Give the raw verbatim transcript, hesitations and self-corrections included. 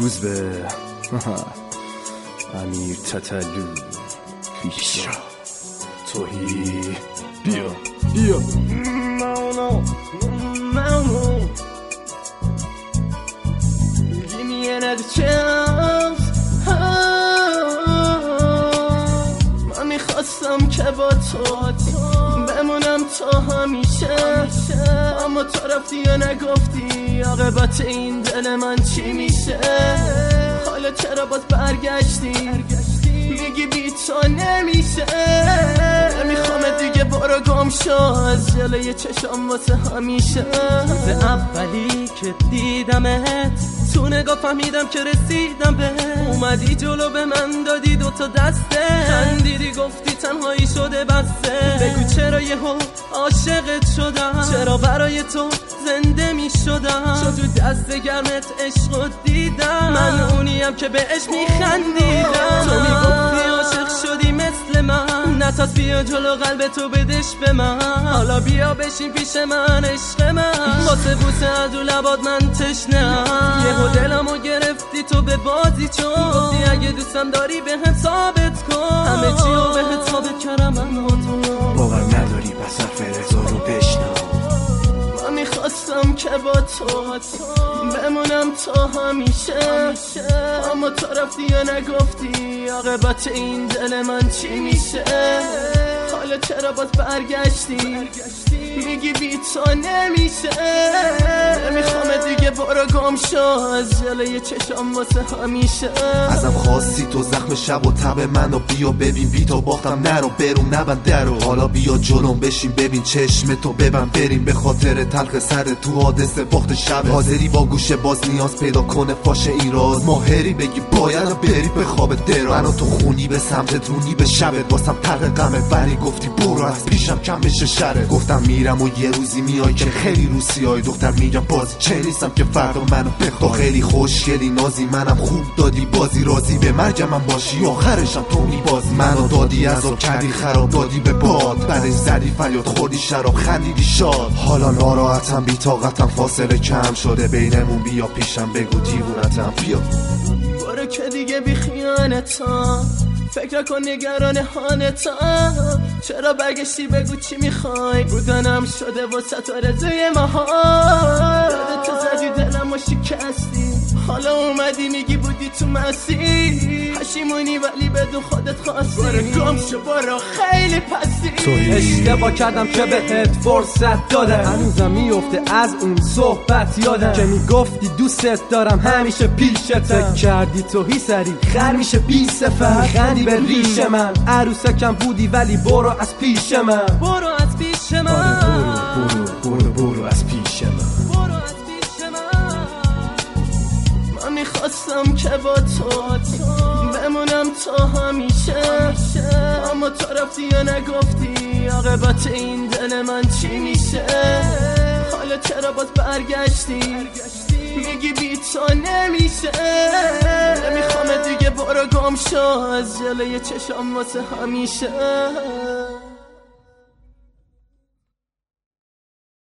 روز به امیر تتلو پیشا توهی بیا بیا مونو مونو Give me another chance من میخواستم که با تو بمونم تا همیشه اما تو رفتی یا نگفتی عاقبت این دل من چی میشه حالا چرا باز برگشتی میگی بی تو نمیشه نمیخوام دیگه برو گم شو از جلوی چشم واسه همیشه از اولی که دیدمت تو نگاه فهمیدم که رسیدم به اومدی جلو به من دادی دوتا دسته خندیدی گفتی تنهایی شده بسته بگو چرا یهو عاشقت شدم چرا برای تو زنده می شدم چون تو دست گرمت عشق دیدم من اونیم که بهش میخندیدم تو میگفتی عاشق شدی مثل من نتاز بیا جلو قلب تو بدش به من حالا بیا بشین پیش من عشق من واسه بوسه از رو لبات من تشنه‌ام یهو دلمو گرفتی تو به بازی چون گفتی اگه دوستم داری به هم ثابت کن همه چیو بهت ثابت کردم من با تو باور نداری پس حرف رضا رو بشنو من میخواستم که با تو بمونم تا همیشه اما تو رفتی یا نگفتی عاقبت این دل من چی میشه حالا چرا باز برگشتی میگی بی تو نمیشه نمیخوام دیگه برو گم شو از جلوی چشم واسه همیشه ازم خواستی تو زخم شب و تب منو بیا ببین بی تو باختم نرو برون نبند درو حالا بیا جلوم بشین ببین چشم تو ببند بریم به خاطر تلخ سر تو حادثه باخت شب حاضری با گوشه باز نیاز پیدا کنه فاش این راز ماهری بگی باید بری به خواب دراز منو تو خونی به سمتت رونی به شبت واسم تلخ غمه ولی گفتی برو از پیشم کم بشه شره گفتم میرم و یه روزی میای که خیلی روسیای دختر میگم بازی چه نیستم که فردا منو بخوای تو خیلی خوشگلی نازی منم خوب دادی بازی راضی به مرگم من باشی آخرشم تو میبازی منو دادی عذاب کردی خراب دادی به باد بعدش زدی فریاد خوردی شراب خندیدی شاد حالا ناراحتم بی طاقتم فاصله کم شده بینمون بیا پیشم بگو دیوونتم بیا برو که دیگه بی خیانتم فکر کن نگران حالتم چرا برگشتی بگو چی میخوای بودنم شده واسه تو رضای مهار یادت زدی دلم و شکستی حالا اومدی میگی بودی تو مسیر پشیمونی ولی بدون خودت خواستی برو گم شو برو خیلی پستی اشتباه کردم که بهت فرصت دادم هنوزم میفته از اون صحبت یادم که میگفتی دوستت دارم همیشه پیشت فکر کردی توهی سری خر میشه بی صفت خندی به ریش من عروسکم بودی ولی برو از پیش من برو از پیش من برو برو برو برو از پیش من برو از پیش من من میخواستم که با تو بمونم تا همیشه اما تو رفتی یا نگفتی عاقبت این دل من چی میشه حالا چرا باز برگشتی میگی بی تو نمیشه نمیخوام دیگه برو گم شو از جلوی چشم واسه همیشه